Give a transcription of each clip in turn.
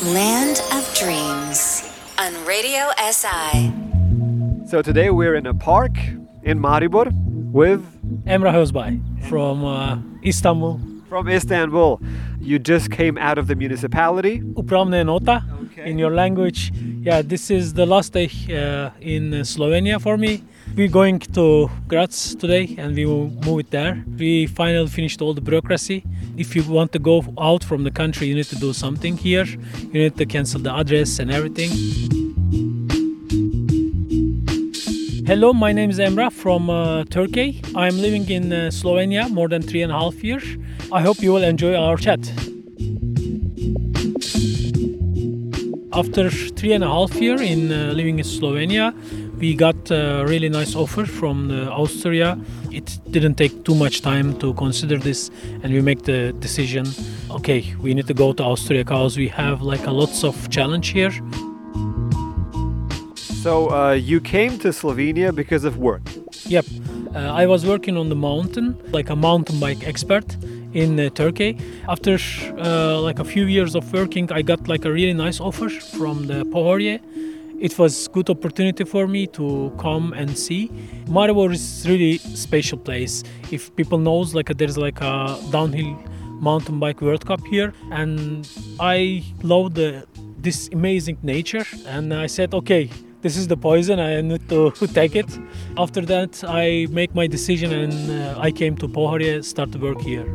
Land of Dreams on Radio SI. So today we're in a park in Maribor with Emrah Özbay from Istanbul. from Istanbul. You just came out of the municipality. Upravne nota Okay. in your language. Yeah, this is the last day in Slovenia for me. We're going to Graz today and we will move it there. We finally finished all the bureaucracy. If you want to go out from the country, you need to do something here. You need to cancel the address and everything. Hello, my name is Emrah from Turkey. I'm living in Slovenia more than 3.5 years. I hope you will enjoy our chat. After 3.5 years in living in Slovenia, we got a really nice offer from Austria. It didn't take too much time to consider this, and we make the decision. Okay, we need to go to Austria because we have like a lots of challenge here. So you came to Slovenia because of work. Yep, I was working on the mountain, like a mountain bike expert in Turkey. After like a few years of working, I got like a really nice offer from the Pohorje. It was good opportunity for me to come and see. Maribor is really special place. If people knows, like there's like a downhill mountain bike World Cup here, and I love this amazing nature. And I said, okay, this is the poison, I need to take it. After that, I make my decision and I came to Pohorje, start to work here.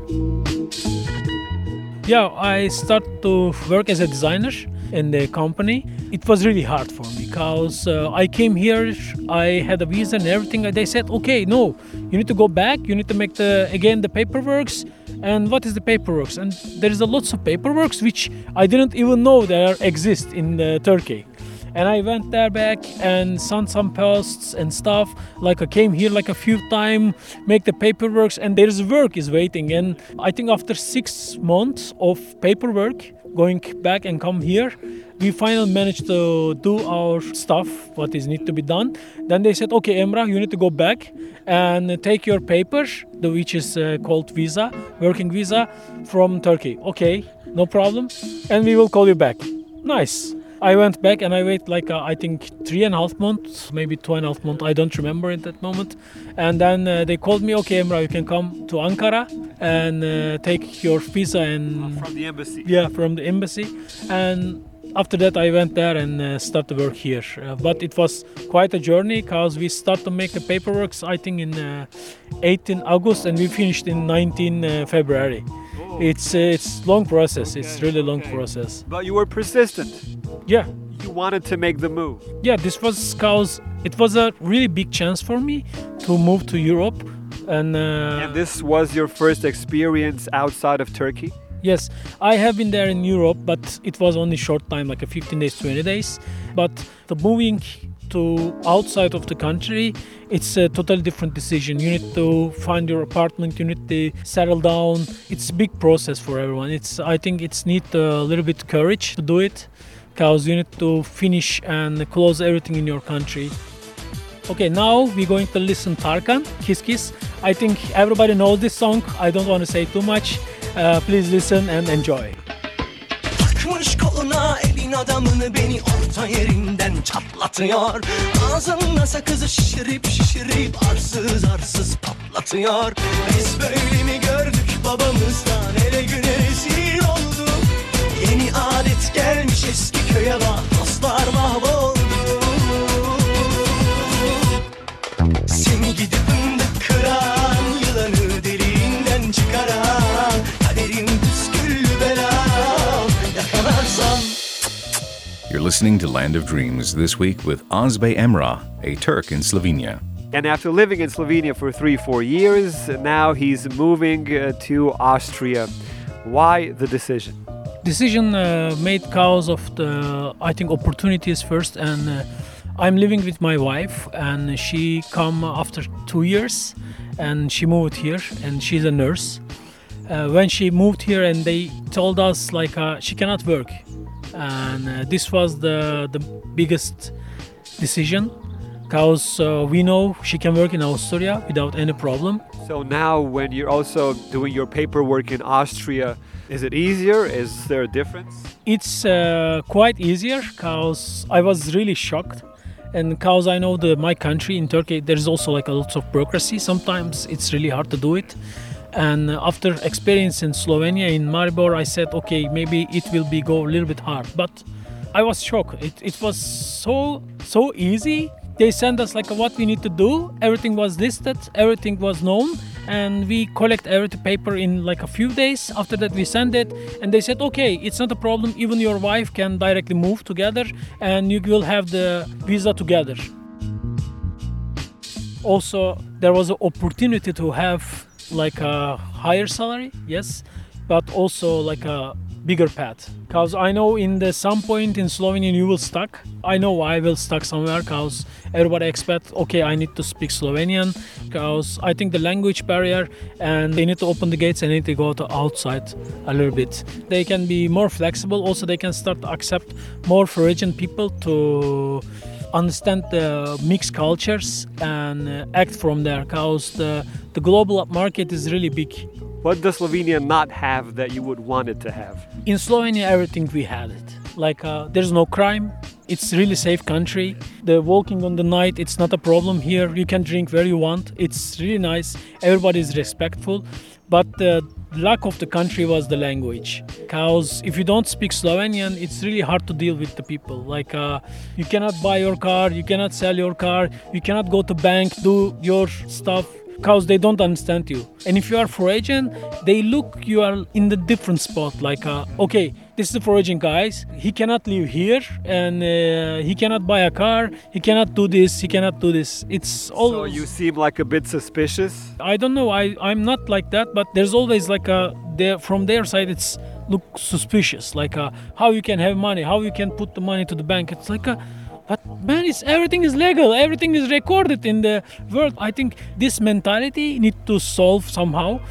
Yeah, I start to work as a designer in the company. It was really hard for me because I came here, I had a visa and everything, and they said, okay, no, you need to go back, you need to make the paperworks. And what is the paperworks? And there is a lots of paperworks which I didn't even know there exist in Turkey. And I went there back and sent some posts and stuff. Like I came here like a few times, make the paperwork, and there's work is waiting. And I think after 6 months of paperwork, going back and come here, we finally managed to do our stuff, what is need to be done. Then they said, okay, Emrah, you need to go back and take your papers, which is called visa, working visa from Turkey. Okay, no problem. And we will call you back. Nice. I went back and I waited like I think 3.5 months, maybe 2.5 months. I don't remember at that moment. And then they called me, okay, Emrah, you can come to Ankara and take your visa and From the embassy. yeah, from the embassy. And after that, I went there and started to work here. But it was quite a journey because we started to make the paperwork, I think, in 18 August and we finished in 19 February. Oh. It's long process. It's Okay, really long okay. process. But you were persistent. Yeah. You wanted to make the move. Yeah, this was because it was a really big chance for me to move to Europe. And This was your first experience outside of Turkey? yes, I have been there in Europe, but it was only short time, like a 15 days, 20 days. But the moving to outside of the country, it's a totally different decision. You need to find your apartment, you need to settle down. It's a big process for everyone. I think it's need a little bit courage to do it, because you need to finish and close everything in your country. Okay, now we're going to listen Tarkan, Kiss Kiss. I think everybody knows this song. I don't want to say too much. Please listen and enjoy. Takmış koluna elin adamını beni orta yerinden çatlatıyor. Ağzında sakızı şişirip şişirip arsız arsız patlatıyor. Biz böyle mi gördük babamızdan, ele güne rezil olduk. Yeni adet gelmiş eski köye bak, dostlar mahvoldu. Seni gidip fındık kıran, yılanı deliğinden çıkaran, kaderim püsküllü belam, yakalarsam. You're listening to Land of Dreams this week with Özbay Emrah, a Turk in Slovenia. And after living in Slovenia for 3-4 years, now he's moving to Austria. Why the decision? Decision made because of the, I think, opportunities first, and I'm living with my wife, and she come after 2 years, and she moved here, and she's a nurse. When she moved here, and they told us like she cannot work, and this was the biggest decision, because we know she can work in Austria without any problem. So now when you're also doing your paperwork in Austria, Is it easier? Is there a difference? It's quite easier because I was really shocked. And because I know my country in Turkey, there's also like a lot of bureaucracy. Sometimes it's really hard to do it. And after experience in Slovenia, in Maribor, I said, okay, maybe it will go a little bit hard. But I was shocked. It was so easy. They sent us like what we need to do. Everything was listed. Everything was known. And we collect every paper in like a few days. After that, we send it. And they said, okay, it's not a problem. Even your wife can directly move together. And you will have the visa together. Also, there was an opportunity to have like a higher salary, yes, but also like a bigger path. Because I know in some point in Slovenia you will stuck. I know I will stuck somewhere because everybody expects, okay, I need to speak Slovenian because I think the language barrier and they need to open the gates and they need to go to outside a little bit. They can be more flexible. Also, they can start to accept more foreign people to understand the mixed cultures and act from there because the global market is really big. What does Slovenia not have that you would want it to have? In Slovenia, everything we had it. Like there's no crime. It's really safe country. The walking on the night, it's not a problem here. You can drink where you want. It's really nice. Everybody is respectful. But the lack of the country was the language. Because if you don't speak Slovenian, it's really hard to deal with the people. Like you cannot buy your car, you cannot sell your car, you cannot go to bank, do your stuff. Because they don't understand you. And if you are foreign, they look you are in the different spot. Like, okay, this is the foreign guys. He cannot live here, and he cannot buy a car. He cannot do this. He cannot do this. It's all. So you seem like a bit suspicious. I don't know. I'm not like that. But there's always like from their side, it's look suspicious. Like how you can have money, how you can put the money to the bank. It's like but man, everything is legal, everything is recorded in the world. I think this mentality need to solve somehow.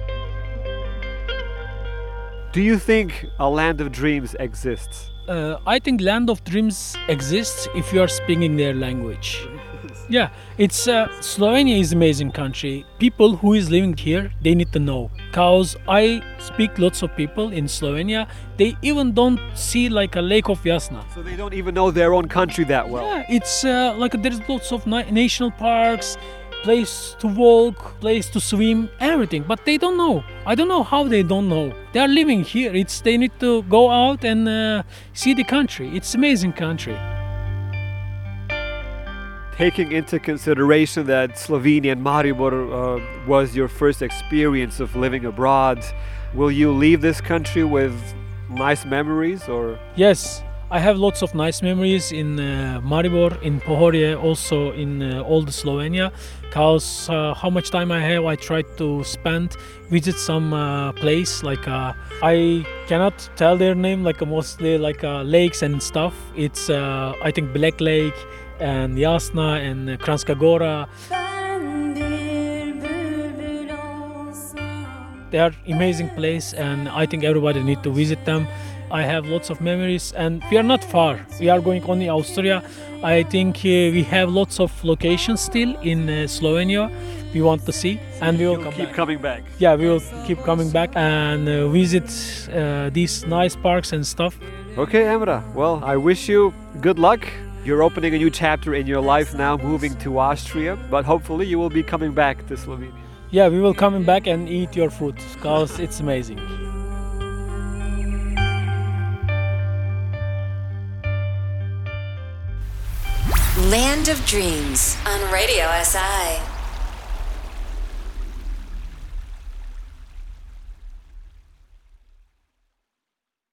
Do you think a land of dreams exists? I think land of dreams exists if you are speaking their language. Yeah, it's Slovenia is an amazing country. People who is living here, they need to know. Because I speak lots of people in Slovenia, they even don't see like a Lake of Jasna. So they don't even know their own country that well. Yeah, it's like there's lots of national parks, place to walk, place to swim, everything. But they don't know. I don't know how they don't know. They are living here. They need to go out and see the country. It's an amazing country. Taking into consideration that Slovenia and Maribor was your first experience of living abroad, will you leave this country with nice memories or? Yes, I have lots of nice memories in Maribor, in Pohorje, also in all the Slovenia. Because how much time I have, I try to visit some place. Like I cannot tell their name, like mostly like lakes and stuff. It's I think Black Lake and Jasna and Kranjska Gora. They are amazing place and I think everybody need to visit them. I have lots of memories and we are not far. We are going only Austria. I think we have lots of locations still in Slovenia we want to see and we will keep coming back. Yeah, we will keep coming back and visit these nice parks and stuff. Okay, Emrah. Well, I wish you good luck. You're opening a new chapter in your life now, moving to Austria, but hopefully you will be coming back to Slovenia. Yeah, we will come back and eat your food because it's amazing. Land of Dreams on Radio SI.